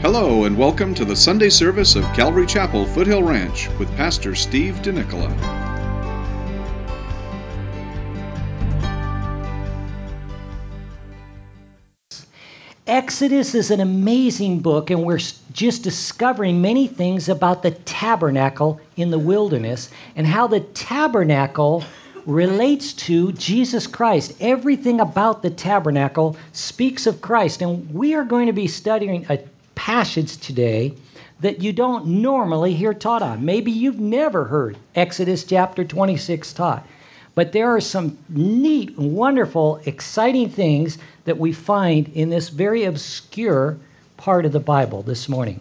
Hello and welcome to the Sunday service of Calvary Chapel, Foothill Ranch with Pastor Steve DeNicola. Exodus is an amazing book, and we're just discovering many things about the tabernacle in the wilderness and how the tabernacle relates to Jesus Christ. Everything about the tabernacle speaks of Christ, and we are going to be studying a passage today that you don't normally hear taught on. Maybe you've never heard Exodus chapter 26 taught. But there are some neat, wonderful, exciting things that we find in this very obscure part of the Bible this morning.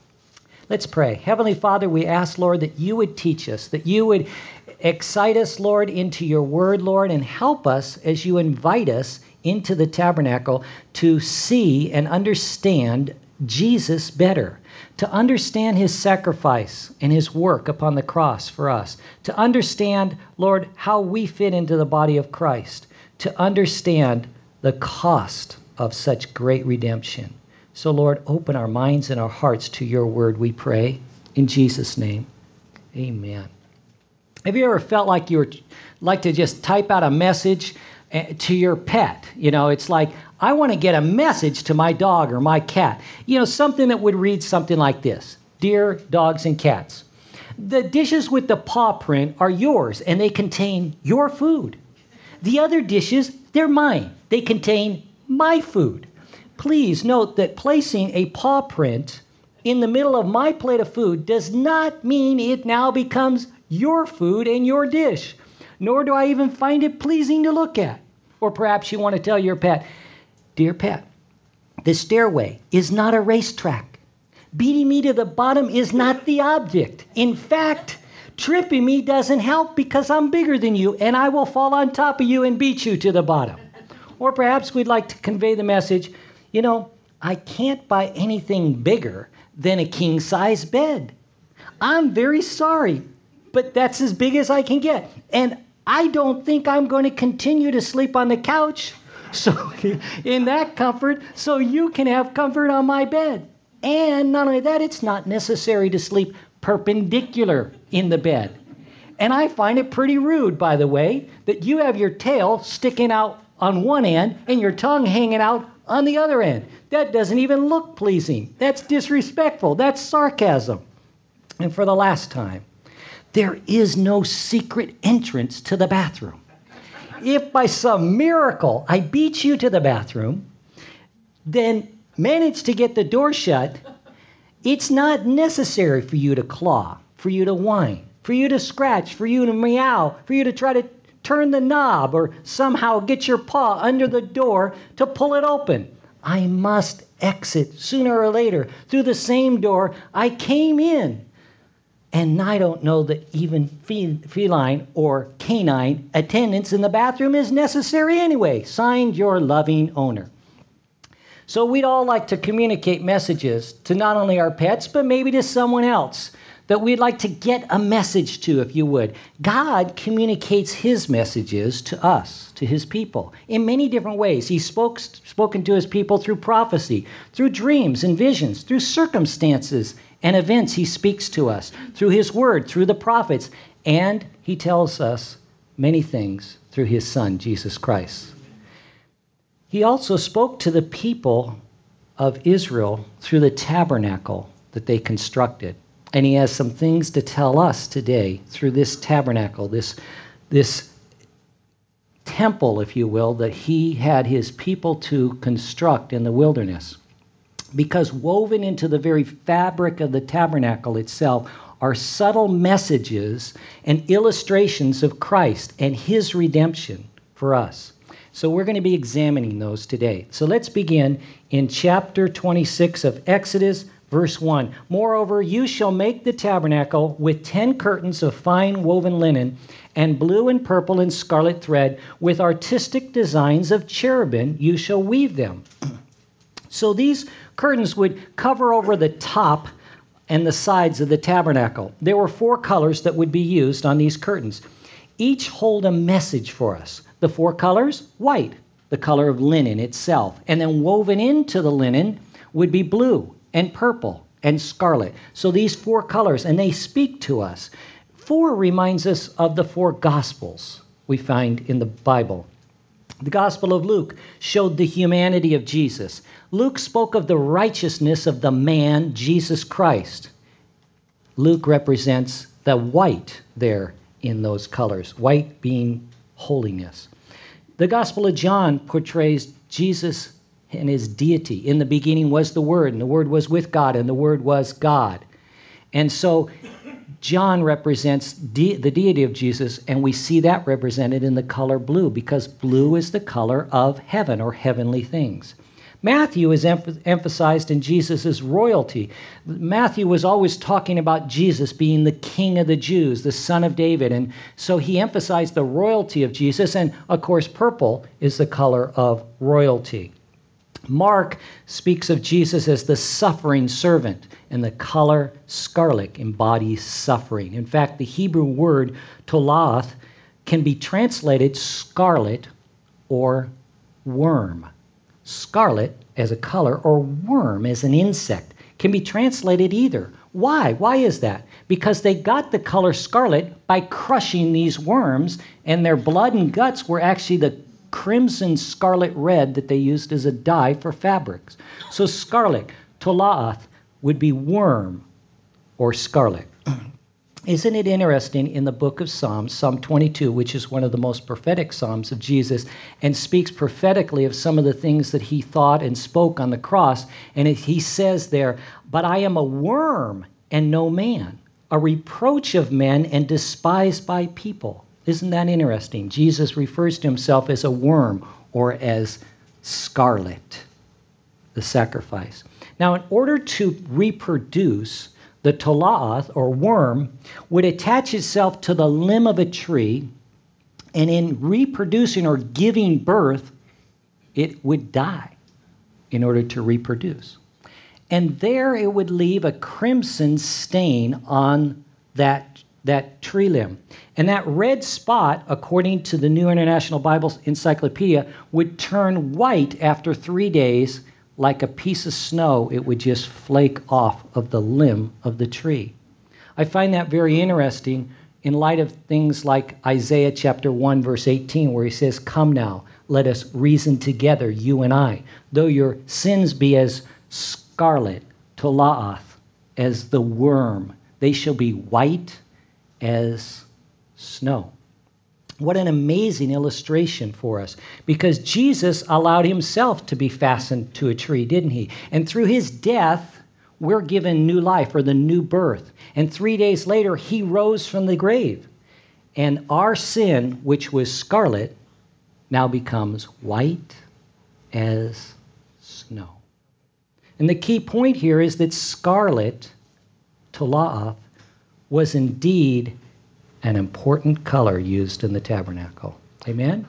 Let's pray. Heavenly Father, we ask, Lord, that you would teach us, that you would excite us, Lord, into your word, Lord, and help us as you invite us into the tabernacle to see and understand Jesus better, to understand his sacrifice and his work upon the cross for us, to understand, Lord, how we fit into the body of Christ, to understand the cost of such great redemption. So, Lord, open our minds and our hearts to your word, we pray. In Jesus' name, amen. Have you ever felt like you would like to just type out a message to your pet? You know, it's like, I want to get a message to my dog or my cat. You know, something that would read something like this. Dear dogs and cats, the dishes with the paw print are yours and they contain your food. The other dishes, they're mine. They contain my food. Please note that placing a paw print in the middle of my plate of food does not mean it now becomes your food and your dish, nor do I even find it pleasing to look at. Or perhaps you want to tell your pet, dear pet, the stairway is not a racetrack. Beating me to the bottom is not the object. In fact, tripping me doesn't help because I'm bigger than you and I will fall on top of you and beat you to the bottom. Or perhaps we'd like to convey the message, you know, I can't buy anything bigger than a king-size bed. I'm very sorry, but that's as big as I can get. And I don't think I'm going to continue to sleep on the couch. So in that comfort, so you can have comfort on my bed. And not only that, it's not necessary to sleep perpendicular in the bed. And I find it pretty rude, by the way, that you have your tail sticking out on one end and your tongue hanging out on the other end. That doesn't even look pleasing. That's disrespectful. That's sarcasm. And for the last time, there is no secret entrance to the bathroom. If by some miracle I beat you to the bathroom, then manage to get the door shut, it's not necessary for you to claw, for you to whine, for you to scratch, for you to meow, for you to try to turn the knob or somehow get your paw under the door to pull it open. I must exit sooner or later through the same door I came in. And I don't know that even feline or canine attendance in the bathroom is necessary anyway. Signed, your loving owner. So we'd all like to communicate messages to not only our pets, but maybe to someone else that we'd like to get a message to, if you would. God communicates his messages to us, to his people, in many different ways. He's spoken to his people through prophecy, through dreams and visions, through circumstances and events. He speaks to us through his word, through the prophets, and he tells us many things through his son, Jesus Christ. He also spoke to the people of Israel through the tabernacle that they constructed. And he has some things to tell us today through this tabernacle, this temple, if you will, that he had his people to construct in the wilderness. Because woven into the very fabric of the tabernacle itself are subtle messages and illustrations of Christ and his redemption for us. So we're going to be examining those today. So let's begin in chapter 26 of Exodus, verse 1. Moreover, you shall make the tabernacle with 10 curtains of fine woven linen and blue and purple and scarlet thread. With artistic designs of cherubim you shall weave them. So these curtains would cover over the top and the sides of the tabernacle. There were 4 colors that would be used on these curtains. Each hold a message for us. The 4 colors, white, the color of linen itself. And then woven into the linen would be blue. and purple and scarlet. So these 4 colors, and they speak to us. 4 reminds us of the 4 Gospels we find in the Bible. The Gospel of Luke showed the humanity of Jesus. Luke spoke of the righteousness of the man, Jesus Christ. Luke represents the white there in those colors, white being holiness. The Gospel of John portrays Jesus and his deity. In the beginning was the Word, and the Word was with God, and the Word was God. And so John represents the deity of Jesus, and we see that represented in the color blue, because blue is the color of heaven or heavenly things. Matthew is emphasized in Jesus' royalty. Matthew was always talking about Jesus being the King of the Jews, the Son of David, and so he emphasized the royalty of Jesus, and of course purple is the color of royalty. Mark speaks of Jesus as the suffering servant, and the color scarlet embodies suffering. In fact, the Hebrew word tolath can be translated scarlet or worm. Scarlet as a color or worm as an insect can be translated either. Why? Why is that? Because they got the color scarlet by crushing these worms, and their blood and guts were actually the crimson scarlet red that they used as a dye for fabrics. So scarlet, tolaath, would be worm or scarlet. Isn't it interesting in the book of Psalms, Psalm 22, which is one of the most prophetic psalms of Jesus, and speaks prophetically of some of the things that he thought and spoke on the cross, and he says there, "But I am a worm and no man, a reproach of men and despised by people." Isn't that interesting? Jesus refers to himself as a worm or as scarlet, the sacrifice. Now, in order to reproduce, the tolaath, or worm, would attach itself to the limb of a tree, and in reproducing or giving birth, it would die in order to reproduce. And there it would leave a crimson stain on that tree limb. And that red spot, according to the New International Bible Encyclopedia, would turn white after 3 days. Like a piece of snow, it would just flake off of the limb of the tree. I find that very interesting in light of things like Isaiah chapter 1, verse 18, where he says, "Come now, let us reason together, you and I. Though your sins be as scarlet, tolaath, as the worm, they shall be white as snow." What an amazing illustration for us, because Jesus allowed himself to be fastened to a tree, didn't he? And through his death, we're given new life, or the new birth. And 3 days later, he rose from the grave. And our sin, which was scarlet, now becomes white as snow. And the key point here is that scarlet, tolaath, was indeed an important color used in the tabernacle. Amen?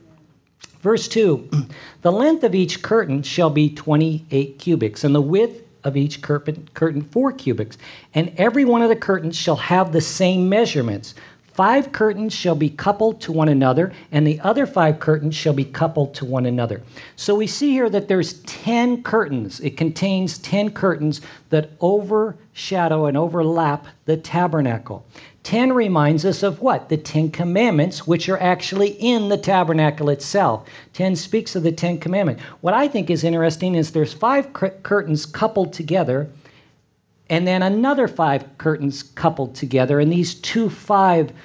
Verse 2, "The length of each curtain shall be 28 cubits, and the width of each curtain 4 cubits. And every one of the curtains shall have the same measurements. 5 curtains shall be coupled to one another, and the other 5 curtains shall be coupled to one another." So we see here that there's 10 curtains. It contains 10 curtains that overshadow and overlap the tabernacle. 10 reminds us of what? The 10 Commandments, which are actually in the tabernacle itself. 10 speaks of the 10 Commandments. What I think is interesting is there's 5 curtains coupled together, and then another 5 curtains coupled together, and these 5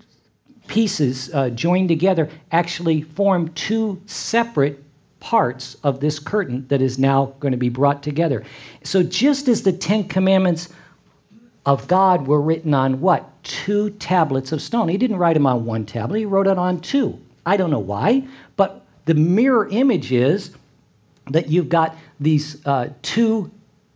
pieces joined together actually form 2 separate parts of this curtain that is now going to be brought together. So just as the 10 Commandments of God were written on what? 2 tablets of stone. He didn't write them on 1 tablet. He wrote it on 2. I don't know why, but the mirror image is that you've got these 2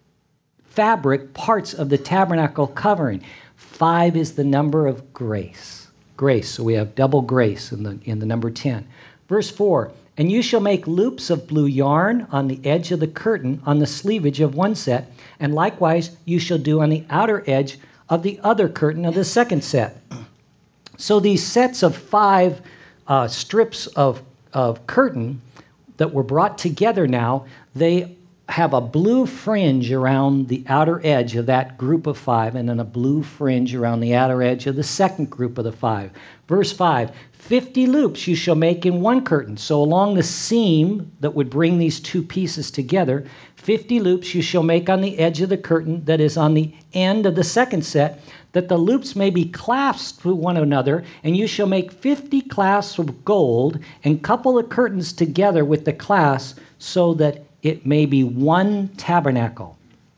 fabric parts of the tabernacle covering. 5 is the number of grace. Grace. So we have double grace in the number 10. Verse 4, "And you shall make loops of blue yarn on the edge of the curtain on the sleevage of one set, and likewise you shall do on the outer edge of the other curtain of the second set." So these sets of 5 strips of curtain that were brought together now, they have a blue fringe around the outer edge of that group of 5, and then a blue fringe around the outer edge of the second group of the 5. Verse 5, 50 loops you shall make in one curtain. So along the seam that would bring these two pieces together, 50 loops you shall make on the edge of the curtain that is on the end of the second set, that the loops may be clasped to one another, and you shall make 50 clasps of gold, and couple the curtains together with the clasps, so that it may be one tabernacle.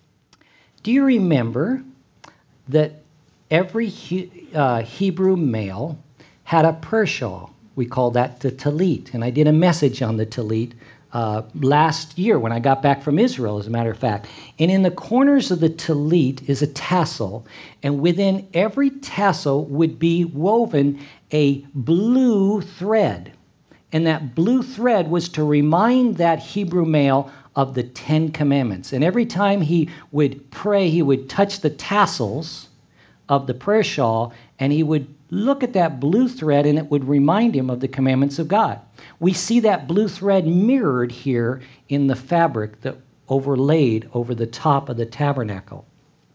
Do you remember that every Hebrew male had a prayer shawl? We call that the tallit, and I did a message on the tallit last year when I got back from Israel, as a matter of fact. And in the corners of the tallit is a tassel, and within every tassel would be woven a blue thread. And that blue thread was to remind that Hebrew male of the 10 Commandments. And every time he would pray, he would touch the tassels of the prayer shawl, and he would look at that blue thread, and it would remind him of the commandments of God. We see that blue thread mirrored here in the fabric that overlaid over the top of the tabernacle.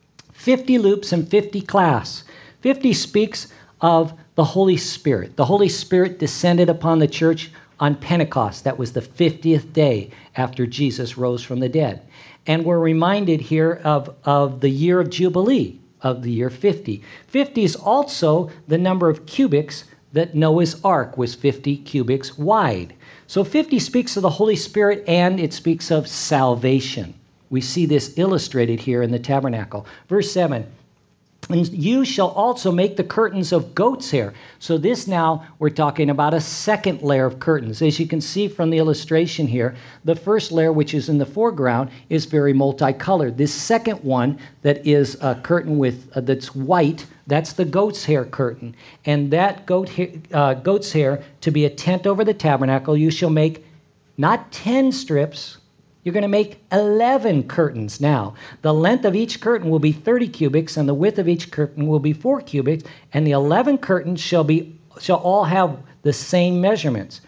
50 loops and 50 clasps. 50 speaks of the Holy Spirit. The Holy Spirit descended upon the church on Pentecost. That was the 50th day after Jesus rose from the dead. And we're reminded here of the year of Jubilee, of the year 50. 50 is also the number of cubits that Noah's ark was 50 cubits wide. So 50 speaks of the Holy Spirit, and it speaks of salvation. We see this illustrated here in the tabernacle. Verse 7, and you shall also make the curtains of goat's hair. So this now, we're talking about a second layer of curtains. As you can see from the illustration here, the first layer, which is in the foreground, is very multicolored. This second one that is a curtain with that's white, that's the goat's hair curtain. And that goat's hair, to be a tent over the tabernacle, you shall make not 10 strips. You're going to make 11 curtains now. The length of each curtain will be 30 cubits, and the width of each curtain will be 4 cubits, and the 11 curtains shall all have the same measurements.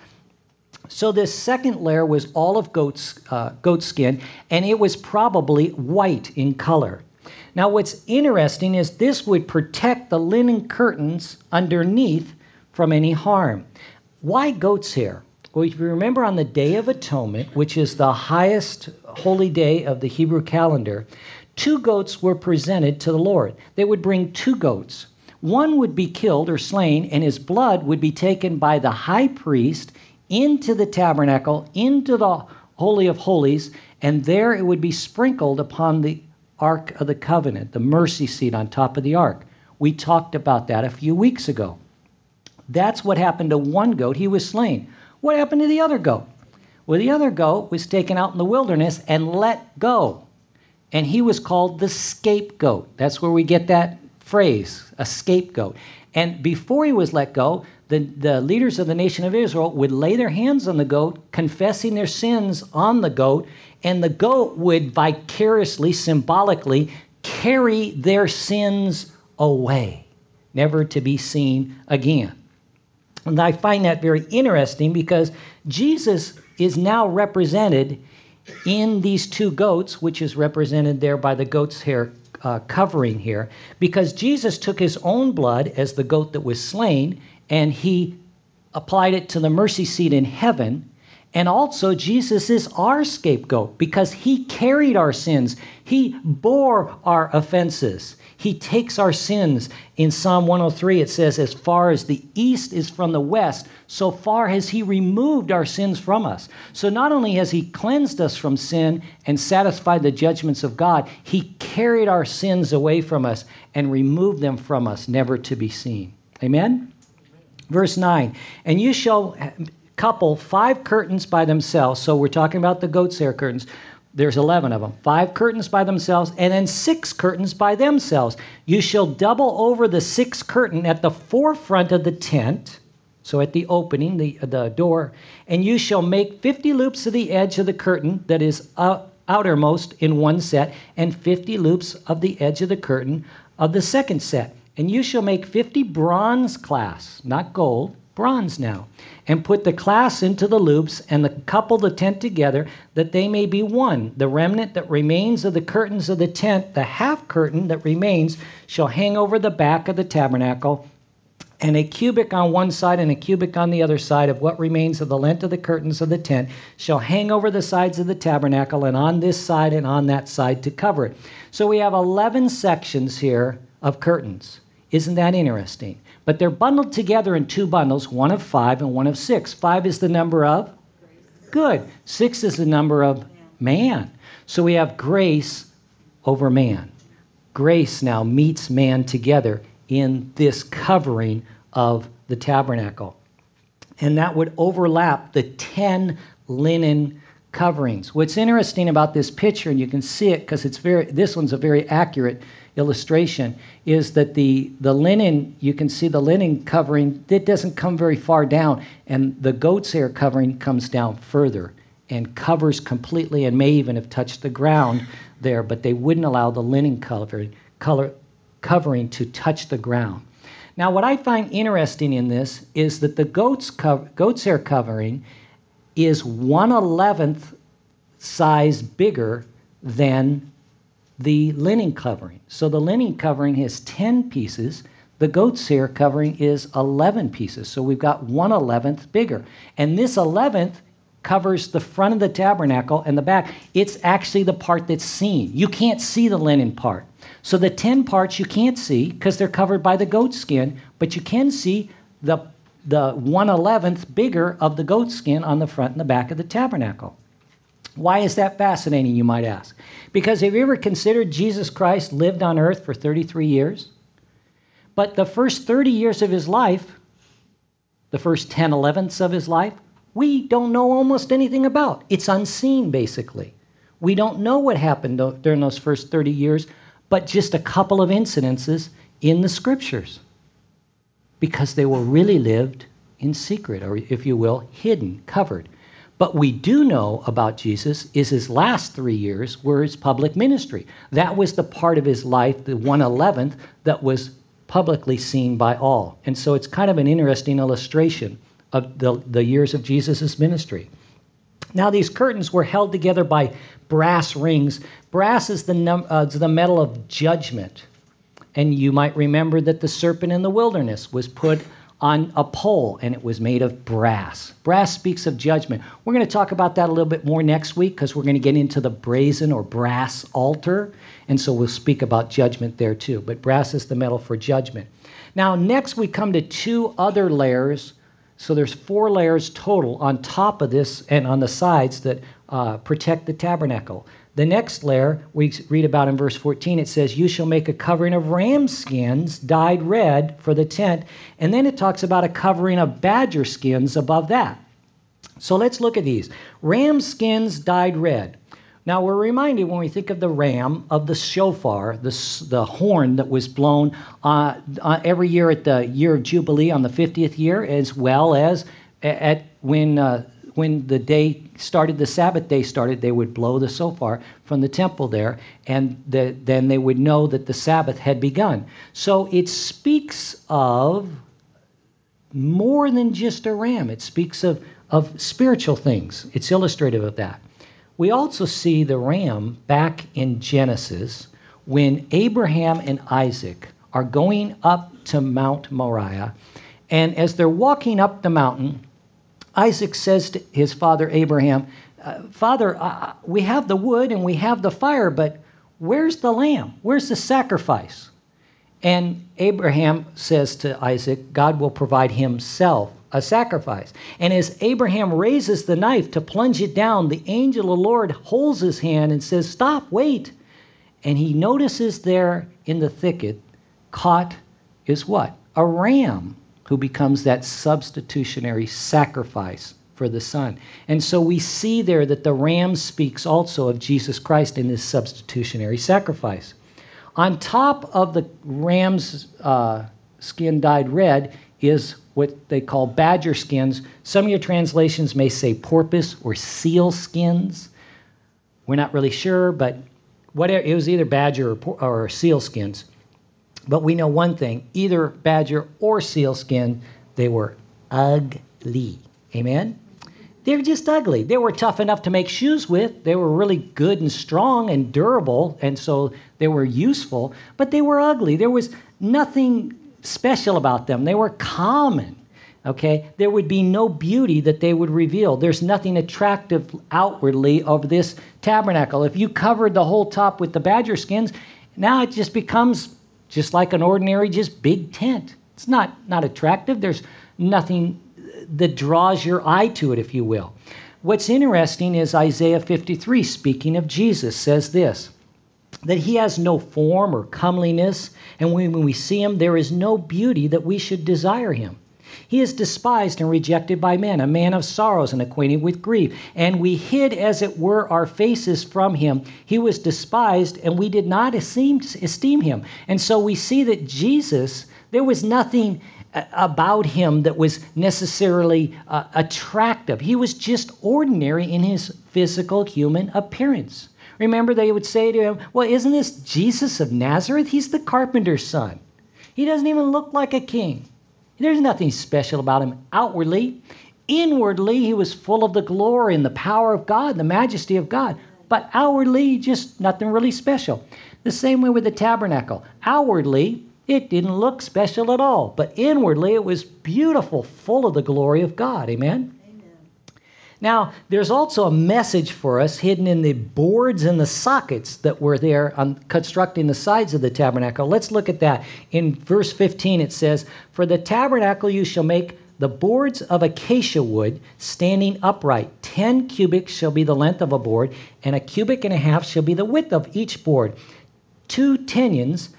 So this second layer was all of goat skin, and it was probably white in color. Now what's interesting is this would protect the linen curtains underneath from any harm. Why goat's hair? Well, if you remember, on the Day of Atonement, which is the highest holy day of the Hebrew calendar, 2 goats were presented to the Lord. They would bring 2 goats. One would be killed or slain, and his blood would be taken by the high priest into the tabernacle, into the Holy of Holies, and there it would be sprinkled upon the Ark of the Covenant, the mercy seat on top of the ark. We talked about that a few weeks ago. That's what happened to one goat. He was slain. What happened to the other goat? Well, the other goat was taken out in the wilderness and let go. And he was called the scapegoat. That's where we get that phrase, a scapegoat. And before he was let go, the leaders of the nation of Israel would lay their hands on the goat, confessing their sins on the goat, and the goat would vicariously, symbolically, carry their sins away, never to be seen again. And I find that very interesting because Jesus is now represented in these 2 goats, which is represented there by the goat's hair covering here, because Jesus took his own blood as the goat that was slain, and he applied it to the mercy seat in heaven. And also, Jesus is our scapegoat because he carried our sins. He bore our offenses. He takes our sins. In Psalm 103, it says, as far as the east is from the west, so far has he removed our sins from us. So not only has he cleansed us from sin and satisfied the judgments of God, he carried our sins away from us and removed them from us, never to be seen. Amen? Verse 9, and you shall couple 5 curtains by themselves. So we're talking about the goat's hair curtains. There's 11 of them. 5 curtains by themselves, and then 6 curtains by themselves. You shall double over the 6th curtain at the forefront of the tent, so at the opening, the door, and you shall make 50 loops of the edge of the curtain that is outermost in one set, and 50 loops of the edge of the curtain of the second set. And you shall make 50 bronze clasps, not gold, bronze now, and put the clasps into the loops, and couple the tent together, that they may be one. The remnant that remains of the curtains of the tent, the half curtain that remains, shall hang over the back of the tabernacle, and a cubit on one side and a cubit on the other side of what remains of the length of the curtains of the tent shall hang over the sides of the tabernacle, and on this side and on that side to cover it. So we have 11 sections here of curtains. Isn't that interesting? But they're bundled together in two bundles, one of 5 and one of 6. 5 is the number of good. 6 is the number of man. So we have grace over man. Grace now meets man together in this covering of the tabernacle. And that would overlap the 10 linen coverings. What's interesting about this picture, and you can see it because this one's a very accurate illustration, is that the linen, you can see the linen covering, it doesn't come very far down, and the goat's hair covering comes down further and covers completely and may even have touched the ground there, but they wouldn't allow the linen covering to touch the ground. Now, what I find interesting in this is that the goat's hair covering is 1/11th size bigger than the linen covering. So the linen covering has 10 pieces. The goat's hair covering is 11 pieces. So we've got 1/11th bigger. And this 11th covers the front of the tabernacle and the back. It's actually the part that's seen. You can't see the linen part. So the 10 parts you can't see because they're covered by the goat skin, but you can see the 1/11th bigger of the goat skin on the front and the back of the tabernacle. Why is that fascinating, you might ask? Because have you ever considered Jesus Christ lived on earth for 33 years? But the first 30 years of his life, the first 10/11ths of his life, we don't know almost anything about. It's unseen, basically. We don't know what happened during those first 30 years, but just a couple of incidences in the scriptures, because they were really lived in secret, or if you will, hidden, covered. But we do know about Jesus is his last 3 years were his public ministry. That was the part of his life, the 1/11th, that was publicly seen by all. And so it's kind of an interesting illustration of the years of Jesus' ministry. Now, these curtains were held together by brass rings. Brass is the metal of judgment. And you might remember that the serpent in the wilderness was put on a pole, and it was made of brass. Brass speaks of judgment. We're going to talk about that a little bit more next week because we're going to get into the brazen or brass altar, and so we'll speak about judgment there too. But brass is the metal for judgment. Now, next we come to 2 other layers. So there's 4 layers total on top of this and on the sides that protect the tabernacle. The next layer we read about in verse 14. It says, "You shall make a covering of ram skins dyed red for the tent." And then it talks about a covering of badger skins above that. So let's look at these. Ram skins dyed red. Now we're reminded when we think of the ram of the shofar, the horn that was blown every year at the year of Jubilee on the 50th year, as well as at when the day started, the Sabbath day started, they would blow the shofar from the temple there, and then they would know that the Sabbath had begun. So it speaks of more than just a ram. It speaks of spiritual things. It's illustrative of that. We also see the ram back in Genesis when Abraham and Isaac are going up to Mount Moriah, and as they're walking up the mountain, Isaac says to his father Abraham, "Father, we have the wood and we have the fire, but where's the lamb? Where's the sacrifice?" And Abraham says to Isaac, God will provide himself a sacrifice. And as Abraham raises the knife to plunge it down, the angel of the Lord holds his hand and says, "Stop, wait." And he notices there in the thicket, caught is what? A ram, who becomes that substitutionary sacrifice for the Son. And so we see there that the ram speaks also of Jesus Christ in his substitutionary sacrifice. On top of the ram's skin dyed red is what they call badger skins. Some of your translations may say porpoise or seal skins. We're not really sure, but whatever, it was either badger or seal skins. But we know one thing, either badger or seal skin, they were ugly. Amen? They're just ugly. They were tough enough to make shoes with. They were really good and strong and durable, and so they were useful, but they were ugly. There was nothing special about them. They were common. Okay? There would be no beauty that they would reveal. There's nothing attractive outwardly of this tabernacle. If you covered the whole top with the badger skins, now it just becomes just like an ordinary, just big tent. It's not attractive. There's nothing that draws your eye to it, if you will. What's interesting is Isaiah 53, speaking of Jesus, says this, that he has no form or comeliness, and when we see him, there is no beauty that we should desire him. He is despised and rejected by men, a man of sorrows and acquainted with grief. And we hid, as it were, our faces from him. He was despised, and we did not esteem him. And so we see that Jesus, there was nothing about him that was necessarily attractive. He was just ordinary in his physical human appearance. Remember, they would say to him, well, isn't this Jesus of Nazareth? He's the carpenter's son. He doesn't even look like a king. There's nothing special about him outwardly. Inwardly, he was full of the glory and the power of God, the majesty of God. But outwardly, just nothing really special. The same way with the tabernacle. Outwardly, it didn't look special at all. But inwardly, it was beautiful, full of the glory of God. Amen? Now, there's also a message for us hidden in the boards and the sockets that were there on constructing the sides of the tabernacle. Let's look at that. In verse 15, it says, "For the tabernacle you shall make the boards of acacia wood, standing upright. 10 cubits shall be the length of a board, and a cubit and a half shall be the width of each board. 2 tenons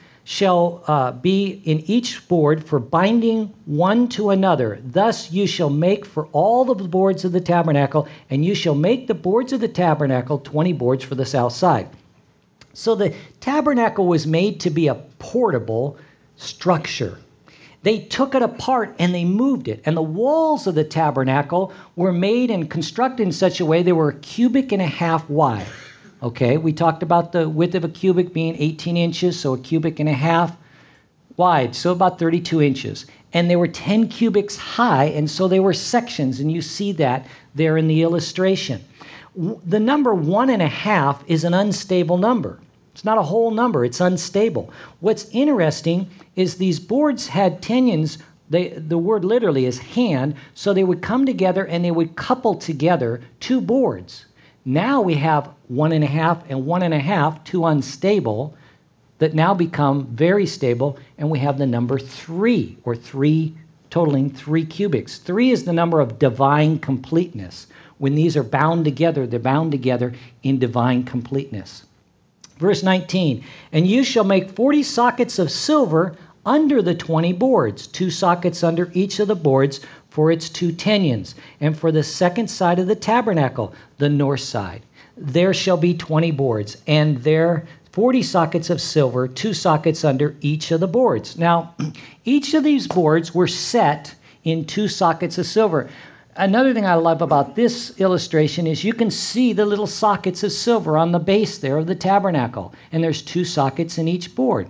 shall be in each board for binding one to another. Thus you shall make for all the boards of the tabernacle, and you shall make the boards of the tabernacle 20 boards for the south side." So the tabernacle was made to be a portable structure. They took it apart and they moved it. And the walls of the tabernacle were made and constructed in such a way they were a cubit and a half wide. Okay, we talked about the width of a cubit being 18 inches, so a cubit and a half wide, so about 32 inches. And they were 10 cubits high, and so they were sections, and you see that there in the illustration. The number 1.5 is an unstable number. It's not a whole number, it's unstable. What's interesting is these boards had tenons. The word literally is hand, so they would come together and they would couple together 2 boards. Now we have 1.5 and 1.5, 2 unstable, that now become very stable, and we have the number 3, or 3 totaling 3 cubits. 3 is the number of divine completeness. When these are bound together, they're bound together in divine completeness. Verse 19, "And you shall make 40 sockets of silver under the 20 boards, 2 sockets under each of the boards for its 2 tenons, and for the second side of the tabernacle, the north side. There shall be 20 boards, and there 40 sockets of silver, 2 sockets under each of the boards." Now, each of these boards were set in 2 sockets of silver. Another thing I love about this illustration is you can see the little sockets of silver on the base there of the tabernacle, and there's 2 sockets in each board.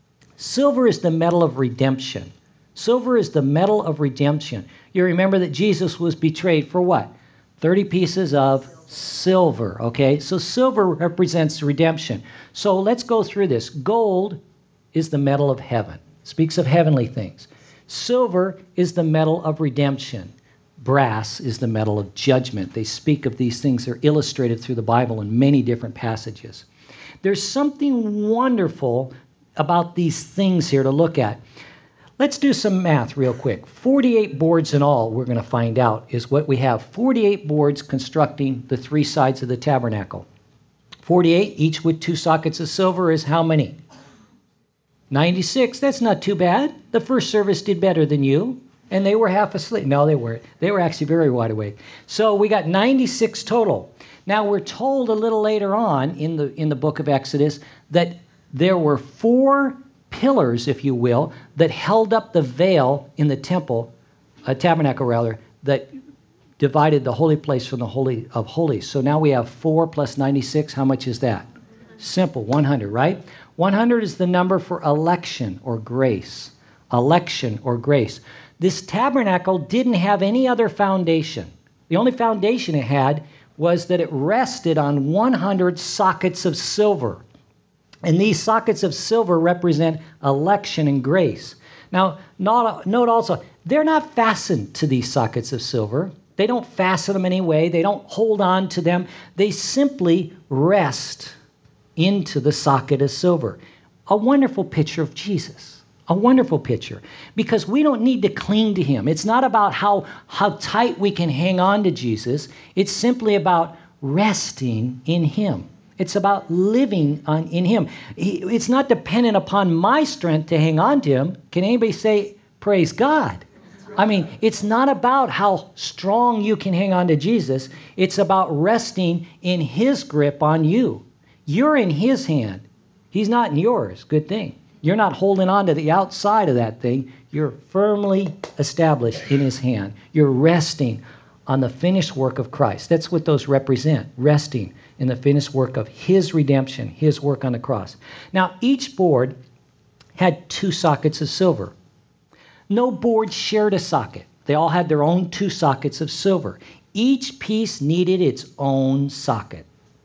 Silver is the metal of redemption. Silver is the metal of redemption. You remember that Jesus was betrayed for what? 30 pieces of silver, okay? So silver represents redemption. So let's go through this. Gold is the metal of heaven. Speaks of heavenly things. Silver is the metal of redemption. Brass is the metal of judgment. They speak of these things. They're illustrated through the Bible in many different passages. There's something wonderful about these things here to look at. Let's do some math real quick. 48 boards in all, we're going to find out, is what we have. 48 boards constructing the 3 sides of the tabernacle. 48, each with 2 sockets of silver, is how many? 96. That's not too bad. The first service did better than you. And they were half asleep. No, they weren't. They were actually very wide awake. So we got 96 total. Now we're told a little later on in the book of Exodus that there were 4 pillars, if you will, that held up the veil in the temple, tabernacle rather, that divided the holy place from the Holy of Holies. So now we have 4 plus 96. How much is that? Simple, 100, right? 100 is the number for election or grace. Election or grace. This tabernacle didn't have any other foundation. The only foundation it had was that it rested on 100 sockets of silver. And these sockets of silver represent election and grace. Now, note also, they're not fastened to these sockets of silver. They don't fasten them in any way. They don't hold on to them. They simply rest into the socket of silver. A wonderful picture of Jesus. A wonderful picture. Because we don't need to cling to him. It's not about how tight we can hang on to Jesus. It's simply about resting in him. It's about living in him. It's not dependent upon my strength to hang on to him. Can anybody say, praise God? I mean, it's not about how strong you can hang on to Jesus. It's about resting in his grip on you. You're in his hand. He's not in yours. Good thing. You're not holding on to the outside of that thing. You're firmly established in his hand. You're resting on the finished work of Christ. That's what those represent, resting in the finished work of his redemption, his work on the cross. Now, each board had 2 sockets of silver. No board shared a socket. They all had their own 2 sockets of silver. Each piece needed its own socket.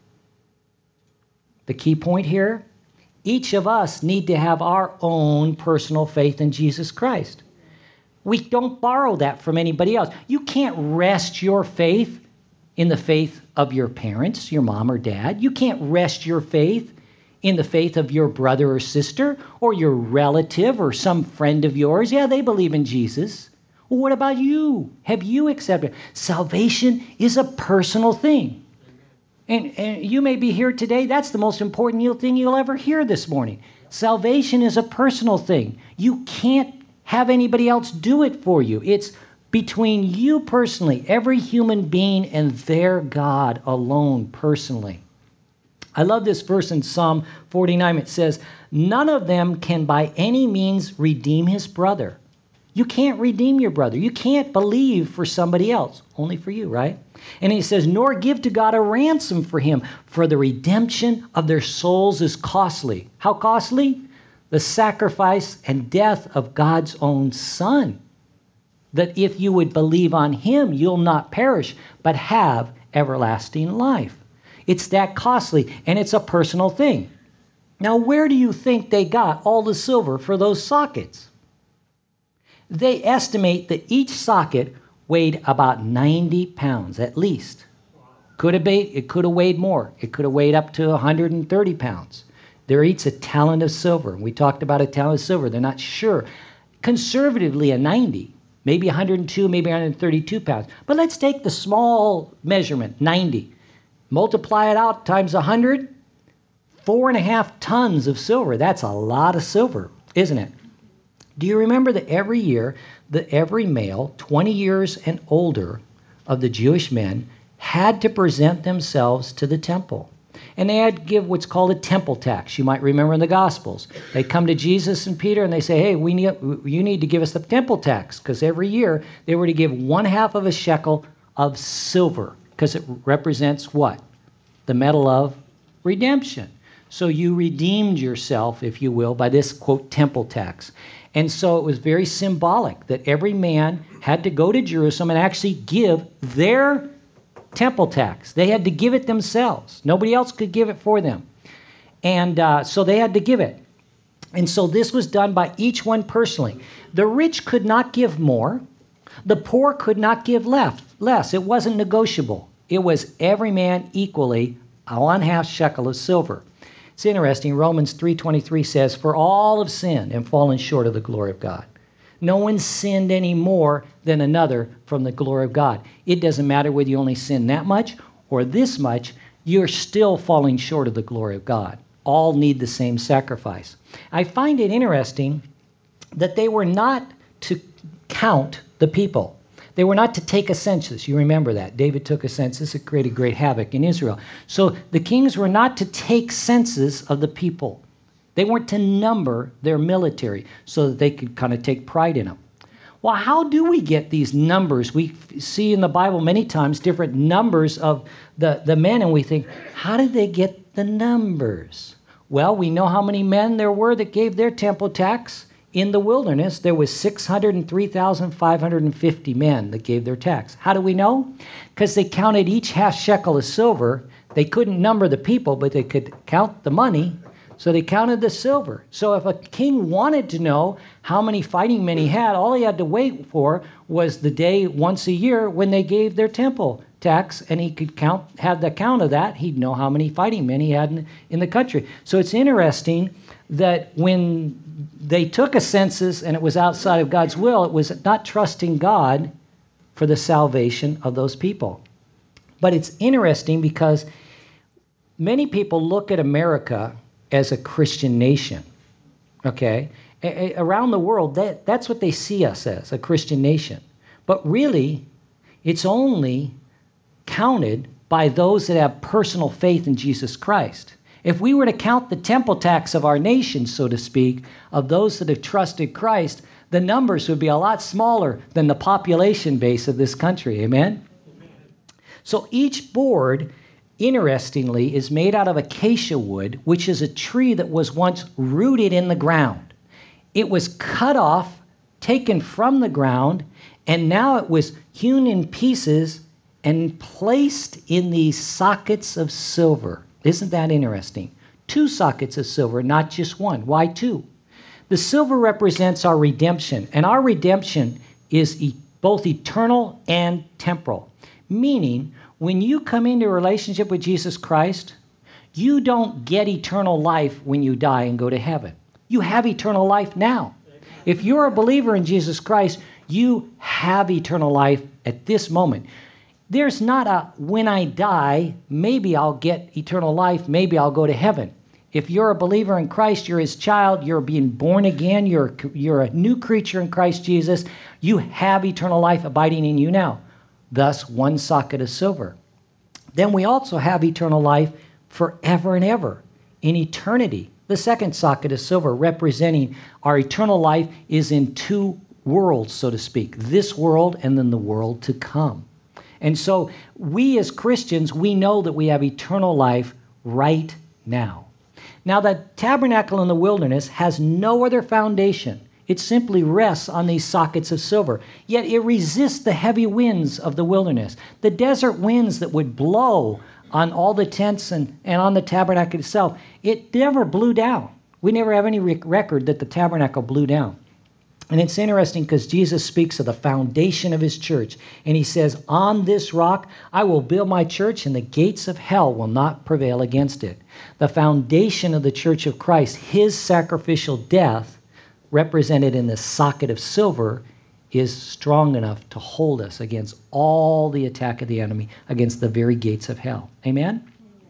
The key point here, each of us need to have our own personal faith in Jesus Christ. We don't borrow that from anybody else. You can't rest your faith in the faith of your parents, your mom or dad. You can't rest your faith in the faith of your brother or sister or your relative or some friend of yours. Yeah, they believe in Jesus. Well, what about you? Have you accepted? Salvation is a personal thing. And you may be here today. That's the most important thing you'll ever hear this morning. Salvation is a personal thing. You can't have anybody else do it for you. It's between you personally, every human being, and their God alone personally. I love this verse in Psalm 49. It says, none of them can by any means redeem his brother. You can't redeem your brother. You can't believe for somebody else, only for you, right? And he says, nor give to God a ransom for him, for the redemption of their souls is costly. How costly? The sacrifice and death of God's own Son. That if you would believe on him, you'll not perish, but have everlasting life. It's that costly, and it's a personal thing. Now, where do you think they got all the silver for those sockets? They estimate that each socket weighed about 90 pounds, at least. It could have weighed more. It could have weighed up to 130 pounds. They're each a talent of silver. We talked about a talent of silver. They're not sure. Conservatively, a 90, maybe 102, maybe 132 pounds. But let's take the small measurement, 90. Multiply it out times 100, 4.5 tons of silver. That's a lot of silver, isn't it? Do you remember that every year, that every male 20 years and older of the Jewish men had to present themselves to the temple? And they had to give what's called a temple tax. You might remember in the Gospels. They come to Jesus and Peter and they say, hey, you need to give us the temple tax. Because every year they were to give 1/2 of a shekel of silver. Because it represents what? The metal of redemption. So you redeemed yourself, if you will, by this, quote, temple tax. And so it was very symbolic that every man had to go to Jerusalem and actually give their temple tax. They had to give it themselves. Nobody else could give it for them. And so they had to give it. And so this was done by each one personally. The rich could not give more. The poor could not give less. It wasn't negotiable. It was every man equally 1/2 shekel of silver. It's interesting. Romans 3:23 says, for all have sinned and fallen short of the glory of God. No one sinned any more than another from the glory of God. It doesn't matter whether you only sin that much or this much, you're still falling short of the glory of God. All need the same sacrifice. I find it interesting that they were not to count the people. They were not to take a census. You remember that. David took a census. It created great havoc in Israel. So the kings were not to take census of the people. They weren't to number their military so that they could kind of take pride in them. Well, how do we get these numbers? We see in the Bible many times different numbers of the men, and we think, how did they get the numbers? Well, we know how many men there were that gave their temple tax in the wilderness, there was 603,550 men that gave their tax. How do we know? Because they counted each half shekel of silver. They couldn't number the people, but they could count the money. So they counted the silver. So if a king wanted to know how many fighting men he had, all he had to wait for was the day once a year when they gave their temple tax, and he could have the count of that. He'd know how many fighting men he had in the country. So it's interesting that when they took a census and it was outside of God's will, it was not trusting God for the salvation of those people. But it's interesting because many people look at America as a Christian nation, okay? Around the world, that's what they see us as, a Christian nation. But really, it's only counted by those that have personal faith in Jesus Christ. If we were to count the temple tax of our nation, so to speak, of those that have trusted Christ, the numbers would be a lot smaller than the population base of this country. Amen? So each board, interestingly, is made out of acacia wood, which is a tree that was once rooted in the ground. It was cut off, taken from the ground, and now it was hewn in pieces and placed in these sockets of silver. Isn't that interesting? 2 sockets of silver, not just one. Why 2? The silver represents our redemption, and our redemption is both eternal and temporal. Meaning, when you come into a relationship with Jesus Christ, you don't get eternal life when you die and go to heaven. You have eternal life now. If you're a believer in Jesus Christ, you have eternal life at this moment. There's not a, when I die, maybe I'll get eternal life, maybe I'll go to heaven. If you're a believer in Christ, you're his child, you're being born again, you're a new creature in Christ Jesus, you have eternal life abiding in you now. Thus, 1 socket of silver. Then we also have eternal life forever and ever, in eternity. The 2nd socket of silver, representing our eternal life, is in 2 worlds, so to speak. This world and then the world to come. And so we as Christians, we know that we have eternal life right now. Now, the tabernacle in the wilderness has no other foundation. It simply rests on these sockets of silver. Yet it resists the heavy winds of the wilderness, the desert winds that would blow on all the tents and on the tabernacle itself. It never blew down. We never have any record that the tabernacle blew down. And it's interesting because Jesus speaks of the foundation of his church. And he says, on this rock I will build my church, and the gates of hell will not prevail against it. The foundation of the church of Christ, his sacrificial death, represented in the socket of silver, is strong enough to hold us against all the attack of the enemy, against the very gates of hell. Amen?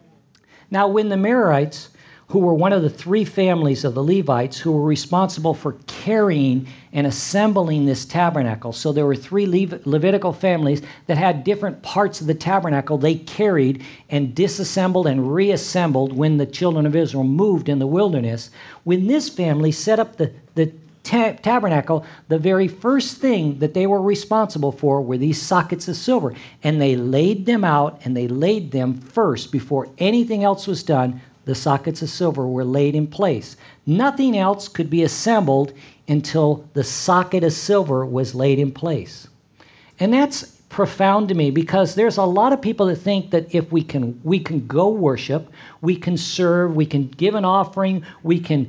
Now, when the Merarites, who were one of the 3 families of the Levites who were responsible for carrying and assembling this tabernacle. So there were 3 Levitical families that had different parts of the tabernacle they carried and disassembled and reassembled when the children of Israel moved in the wilderness. When this family set up the tabernacle, the very first thing that they were responsible for were these sockets of silver. And they laid them out, and they laid them first before anything else was done. The sockets of silver were laid in place. Nothing else could be assembled until the socket of silver was laid in place. And that's profound to me, because there's a lot of people that think that if we can go worship, we can serve, we can give an offering, we can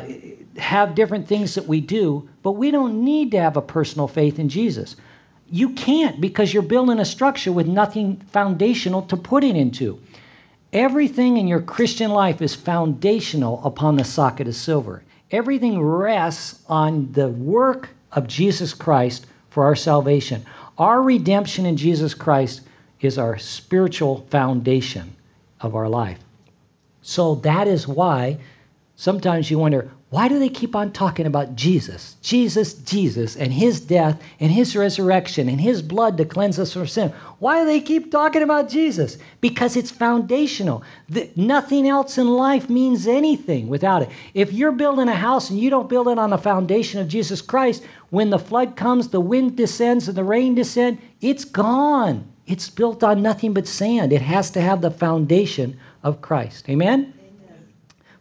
have different things that we do, but we don't need to have a personal faith in Jesus. You can't, because you're building a structure with nothing foundational to put it into. Everything in your Christian life is foundational upon the socket of silver. Everything rests on the work of Jesus Christ for our salvation. Our redemption in Jesus Christ is our spiritual foundation of our life. So that is why sometimes you wonder, why do they keep on talking about Jesus? Jesus, Jesus, and his death and his resurrection and his blood to cleanse us from sin. Why do they keep talking about Jesus? Because it's foundational. Nothing else in life means anything without it. If you're building a house and you don't build it on the foundation of Jesus Christ, when the flood comes, the wind descends and the rain descends, it's gone. It's built on nothing but sand. It has to have the foundation of Christ. Amen?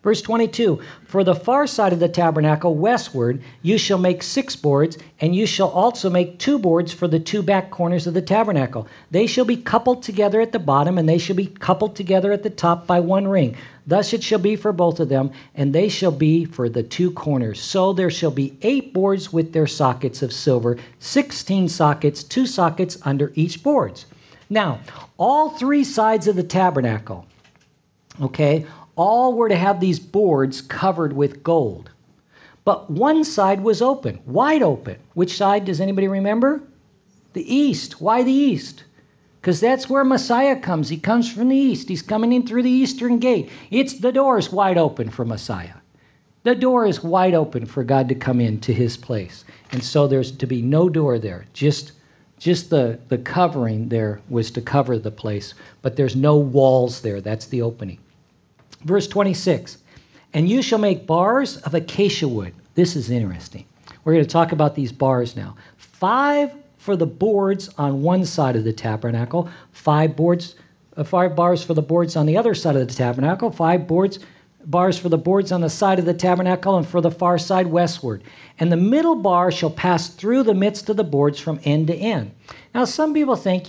Verse 22, for the far side of the tabernacle westward, you shall make 6 boards, and you shall also make 2 boards for the 2 back corners of the tabernacle. They shall be coupled together at the bottom, and they shall be coupled together at the top by 1 ring. Thus it shall be for both of them, and they shall be for the 2 corners. So there shall be 8 boards with their sockets of silver, 16 sockets, 2 sockets under each boards. Now, all 3 sides of the tabernacle, okay, all were to have these boards covered with gold. But one side was open, wide open. Which side does anybody remember? The east. Why the east? Because that's where Messiah comes. He comes from the east. He's coming in through the eastern gate. The door is wide open for Messiah. The door is wide open for God to come into his place. And so there's to be no door there. Just the covering there was to cover the place. But there's no walls there. That's the opening. Verse 26, and you shall make bars of acacia wood. This is interesting. We're going to talk about these bars now. 5 for the boards on one side of the tabernacle, 5 bars for the boards on the other side of the tabernacle, 5 bars for the boards on the side of the tabernacle and for the far side westward. And the middle bar shall pass through the midst of the boards from end to end. Now, some people think,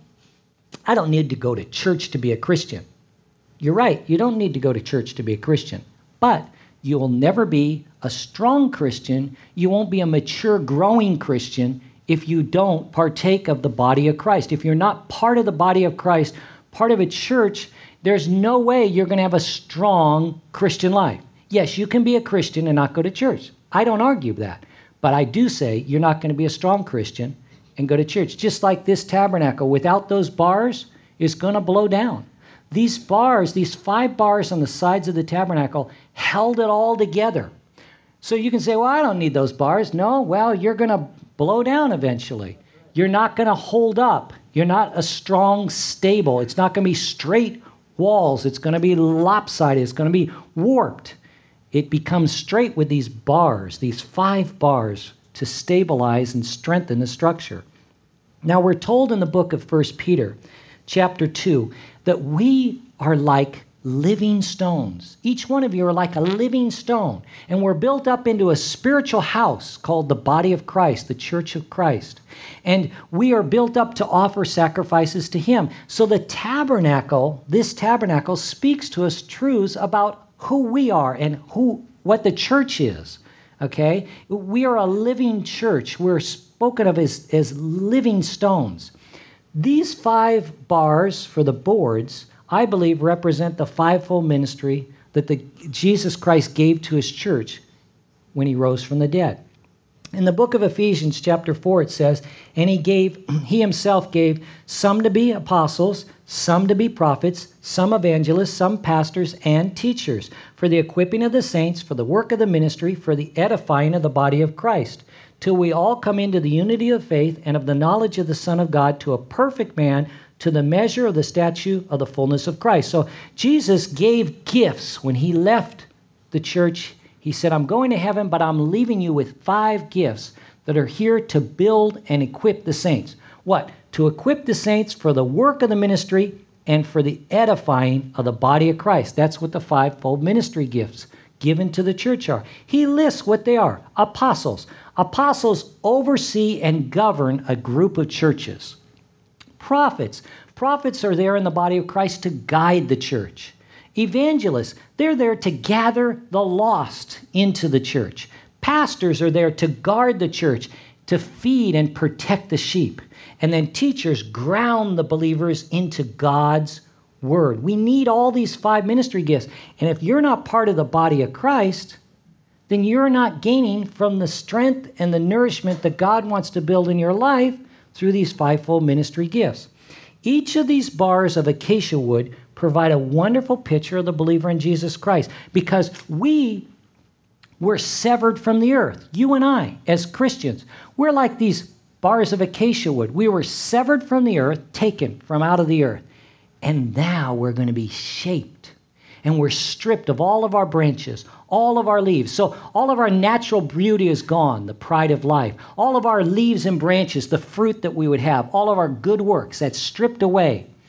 I don't need to go to church to be a Christian. You're right. You don't need to go to church to be a Christian. But you will never be a strong Christian. You won't be a mature, growing Christian if you don't partake of the body of Christ. If you're not part of the body of Christ, part of a church, there's no way you're going to have a strong Christian life. Yes, you can be a Christian and not go to church. I don't argue that. But I do say you're not going to be a strong Christian and go to church. Just like this tabernacle, without those bars, it's going to blow down. These bars, these 5 bars on the sides of the tabernacle, held it all together. So you can say, well, I don't need those bars. No, well, you're going to blow down eventually. You're not going to hold up. You're not a strong, stable. It's not going to be straight walls. It's going to be lopsided. It's going to be warped. It becomes straight with these bars, these 5 bars, to stabilize and strengthen the structure. Now, we're told in the book of 1 Peter, chapter 2, that we are like living stones. Each one of you are like a living stone. And we're built up into a spiritual house called the body of Christ, the church of Christ. And we are built up to offer sacrifices to him. So the tabernacle, this tabernacle, speaks to us truths about who we are and what the church is. Okay? We are a living church. We're spoken of as living stones. These 5 bars for the boards, I believe, represent the 5-fold ministry that Jesus Christ gave to his church when he rose from the dead. In the book of Ephesians, chapter 4, it says, and he himself gave some to be apostles, some to be prophets, some evangelists, some pastors and teachers, for the equipping of the saints, for the work of the ministry, for the edifying of the body of Christ, till we all come into the unity of faith and of the knowledge of the Son of God, to a perfect man, to the measure of the stature of the fullness of Christ. So Jesus gave gifts when he left the church. He said, I'm going to heaven, but I'm leaving you with 5 gifts that are here to build and equip the saints. What? To equip the saints for the work of the ministry and for the edifying of the body of Christ. That's what the 5-fold ministry gifts given to the church are. He lists what they are. Apostles. Apostles oversee and govern a group of churches. Prophets. Prophets are there in the body of Christ to guide the church. Evangelists. They're there to gather the lost into the church. Pastors are there to guard the church, to feed and protect the sheep. And then teachers ground the believers into God's word. We need all these 5 ministry gifts. And if you're not part of the body of Christ, then you're not gaining from the strength and the nourishment that God wants to build in your life through these 5-fold ministry gifts. Each of these bars of acacia wood provide a wonderful picture of the believer in Jesus Christ, because we were severed from the earth. You and I, as Christians, we're like these bars of acacia wood. We were severed from the earth, taken from out of the earth. And now we're going to be shaped. And we're stripped of all of our branches, all of our leaves. So all of our natural beauty is gone, the pride of life. All of our leaves and branches, the fruit that we would have, all of our good works, that's stripped away.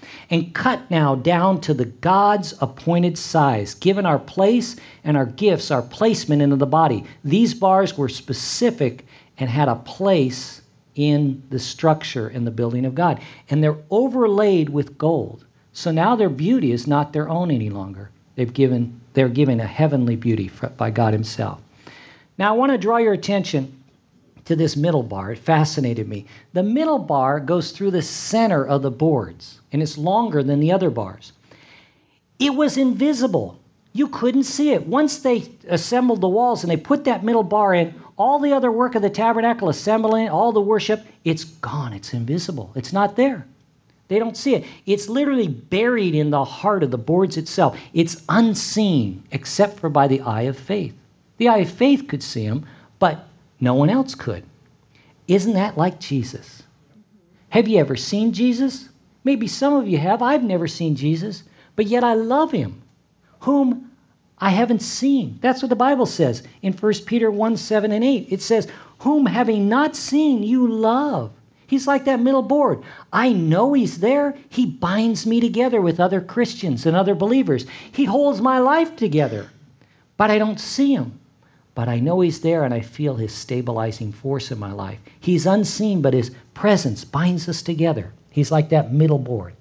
and cut now down to the God's appointed size, given our place and our gifts, our placement into the body. These bars were specific and had a place in the structure and the building of God. And they're overlaid with gold. So now their beauty is not their own any longer. They're given a heavenly beauty by God himself. Now I want to draw your attention to this middle bar. It fascinated me. The middle bar goes through the center of the boards, and it's longer than the other bars. It was invisible. You couldn't see it. Once they assembled the walls and they put that middle bar in, all the other work of the tabernacle, assembling, all the worship, it's gone. It's invisible. It's not there. They don't see it. It's literally buried in the heart of the boards itself. It's unseen except for by the eye of faith. The eye of faith could see them, but no one else could. Isn't that like Jesus? Have you ever seen Jesus? Maybe some of you have. I've never seen Jesus, but yet I love him, whom I haven't seen. That's what the Bible says in 1 Peter 1, 7 and 8. It says, whom having not seen you love. He's like that middle board. I know he's there. He binds me together with other Christians and other believers. He holds my life together, but I don't see him. But I know he's there, and I feel his stabilizing force in my life. He's unseen, but his presence binds us together. He's like that middle board.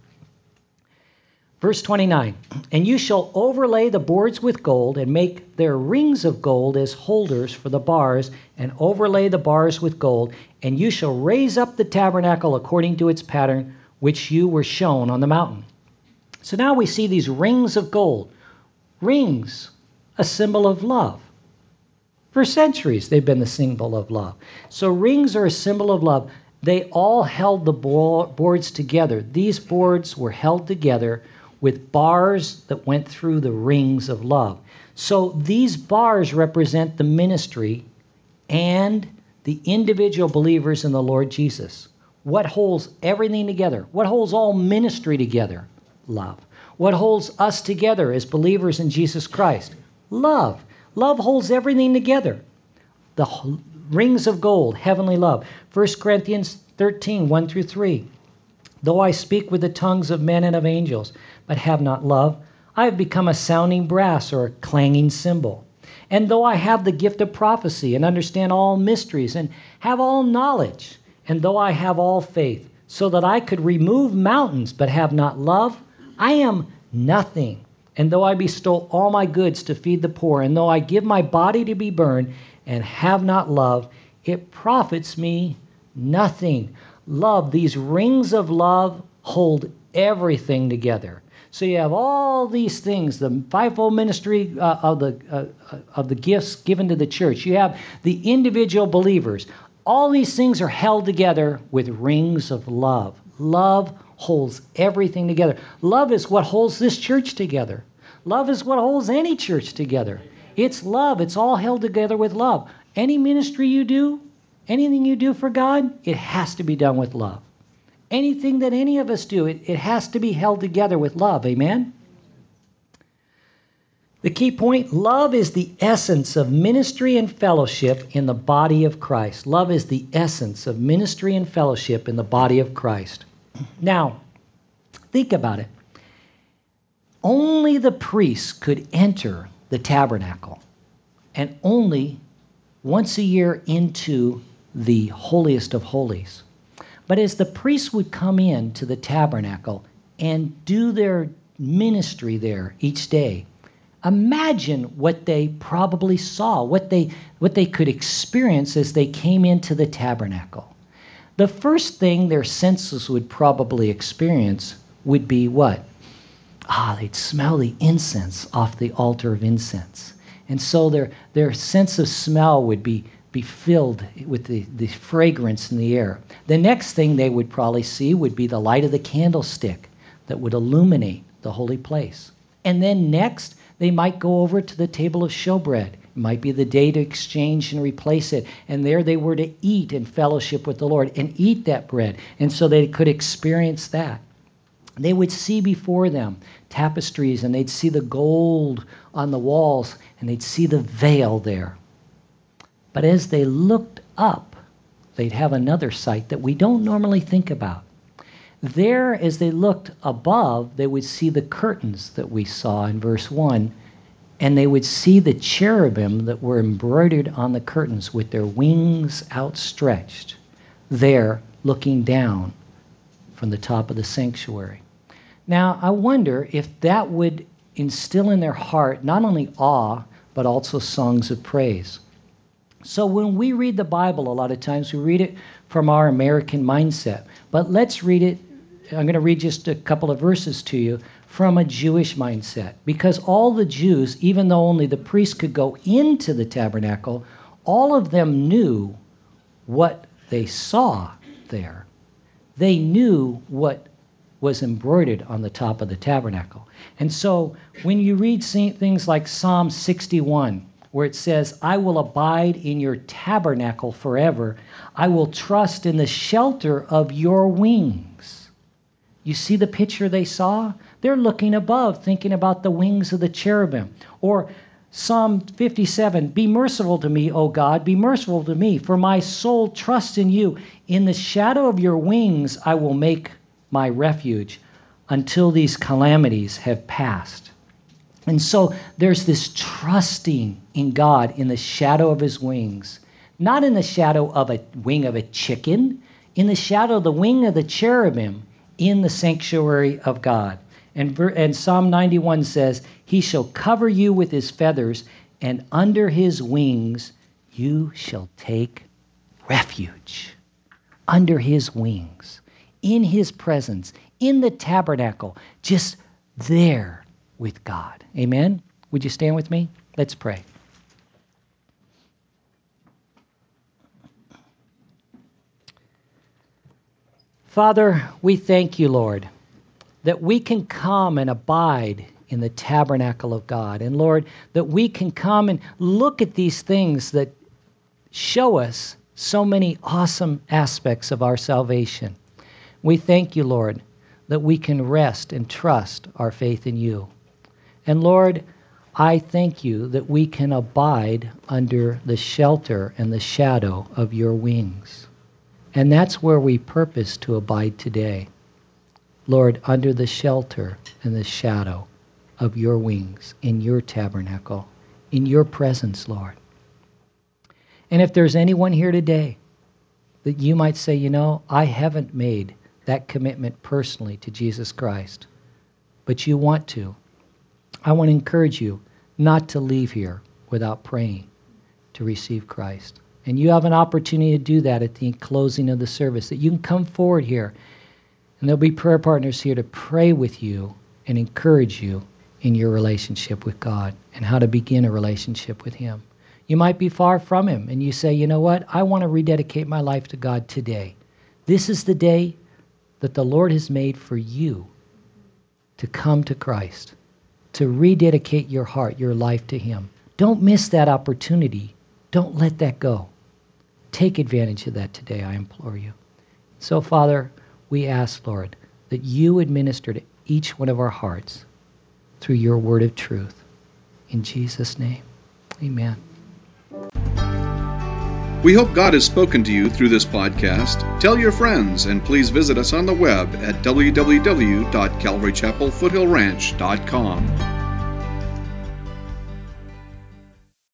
Verse 29, and you shall overlay the boards with gold, and make their rings of gold as holders for the bars, and overlay the bars with gold, and you shall raise up the tabernacle according to its pattern, which you were shown on the mountain. So now we see these rings of gold. Rings, a symbol of love. For centuries, they've been the symbol of love. So rings are a symbol of love. They all held the boards together. These boards were held together with bars that went through the rings of love. So these bars represent the ministry and the individual believers in the Lord Jesus. What holds everything together? What holds all ministry together? Love. What holds us together as believers in Jesus Christ? Love. Love holds everything together. The rings of gold, heavenly love. 1 Corinthians 13, 1 through 3. Though I speak with the tongues of men and of angels, but have not love, I have become a sounding brass or a clanging cymbal. And though I have the gift of prophecy and understand all mysteries and have all knowledge, and though I have all faith, so that I could remove mountains but have not love, I am nothing. And though I bestow all my goods to feed the poor, and though I give my body to be burned and have not love, it profits me nothing. Love, these rings of love hold everything together. So you have all these things, the fivefold ministry of the gifts given to the church. You have the individual believers. All these things are held together with rings of love. Love holds everything together. Love is what holds this church together. Love is what holds any church together. It's love. It's all held together with love. Any ministry you do, anything you do for God, it has to be done with love. Anything that any of us do, it has to be held together with love. Amen? The key point, love is the essence of ministry and fellowship in the body of Christ. Love is the essence of ministry and fellowship in the body of Christ. Now, think about it. Only the priests could enter the tabernacle, and only once a year into the holiest of holies. But as the priests would come in to the tabernacle and do their ministry there each day, imagine what they probably saw, what they could experience as they came into the tabernacle. The first thing their senses would probably experience would be what? They'd smell the incense off the altar of incense. And so their sense of smell would be filled with the fragrance in the air. The next thing they would probably see would be the light of the candlestick that would illuminate the holy place. And then next, they might go over to the table of showbread. It might be the day to exchange and replace it. And there they were to eat in fellowship with the Lord and eat that bread. And so they could experience that. They would see before them tapestries, and they'd see the gold on the walls, and they'd see the veil there. But as they looked up, they'd have another sight that we don't normally think about. There, as they looked above, they would see the curtains that we saw in verse 1, and they would see the cherubim that were embroidered on the curtains with their wings outstretched, there looking down from the top of the sanctuary. Now, I wonder if that would instill in their heart not only awe, but also songs of praise. So when we read the Bible, a lot of times we read it from our American mindset. But let's read it. I'm going to read just a couple of verses to you from a Jewish mindset. Because all the Jews, even though only the priests could go into the tabernacle, all of them knew what they saw there. They knew what was embroidered on the top of the tabernacle. And so when you read things like Psalm 61, where it says, I will abide in your tabernacle forever. I will trust in the shelter of your wings. You see the picture they saw? They're looking above, thinking about the wings of the cherubim. Or Psalm 57, be merciful to me, O God, be merciful to me, for my soul trusts in you. In the shadow of your wings I will make my refuge until these calamities have passed. And so there's this trusting in God in the shadow of his wings, not in the shadow of a wing of a chicken, in the shadow of the wing of the cherubim in the sanctuary of God. And Psalm 91 says, he shall cover you with his feathers, and under his wings you shall take refuge. Under his wings, in his presence, in the tabernacle, just there with God. Amen? Would you stand with me? Let's pray. Father, we thank you, Lord, that we can come and abide in the tabernacle of God. And Lord, that we can come and look at these things that show us so many awesome aspects of our salvation. We thank you, Lord, that we can rest and trust our faith in you. And Lord, I thank you that we can abide under the shelter and the shadow of your wings. And that's where we purpose to abide today. Lord, under the shelter and the shadow of your wings, in your tabernacle, in your presence, Lord. And if there's anyone here today that you might say, you know, I haven't made that commitment personally to Jesus Christ, but you want to, I want to encourage you not to leave here without praying to receive Christ. And you have an opportunity to do that at the closing of the service, that you can come forward here, and there'll be prayer partners here to pray with you and encourage you in your relationship with God and how to begin a relationship with him. You might be far from him, and you say, you know what, I want to rededicate my life to God today. This is the day that the Lord has made for you to come to Christ, to rededicate your heart, your life to him. Don't miss that opportunity. Don't let that go. Take advantage of that today, I implore you. So, Father, we ask, Lord, that you would minister to each one of our hearts through your word of truth. In Jesus' name, amen. We hope God has spoken to you through this podcast. Tell your friends, and please visit us on the web at www.calvarychapelfoothillranch.com.